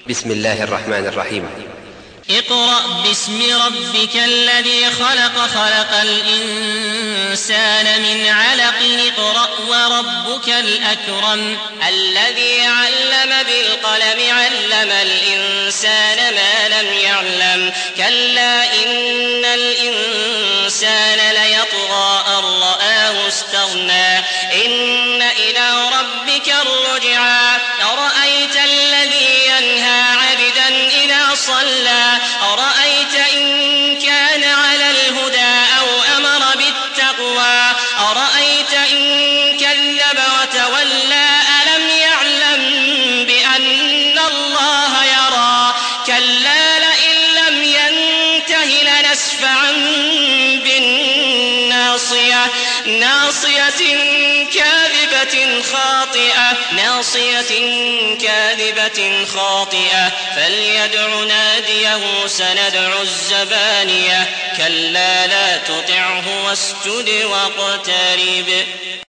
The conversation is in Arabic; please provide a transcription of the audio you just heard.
بسم الله الرحمن الرحيم. اقرأ باسم ربك الذي خلق، خلق الإنسان من علق. اقرأ وربك الأكرم الذي علم بالقلم، علم الإنسان ما لم يعلم. كلا إن الإنسان ليطغى أن رآه استغنى. إن إلى ربك الرجعى. أرأيت الذي ينهى عبدا إذا صلى. أرأيت إن كان على الهدى أو أمر بالتقوى. أرأيت إن كذب وتولى. ألم يعلم بأن الله يرى. كلا لئن لم ينته لنسفعا بالناصية، ناصية كاذبة خاطئة فليدع ناديه سندع الزبانية. كلا لا تطعه واسجد واقترب.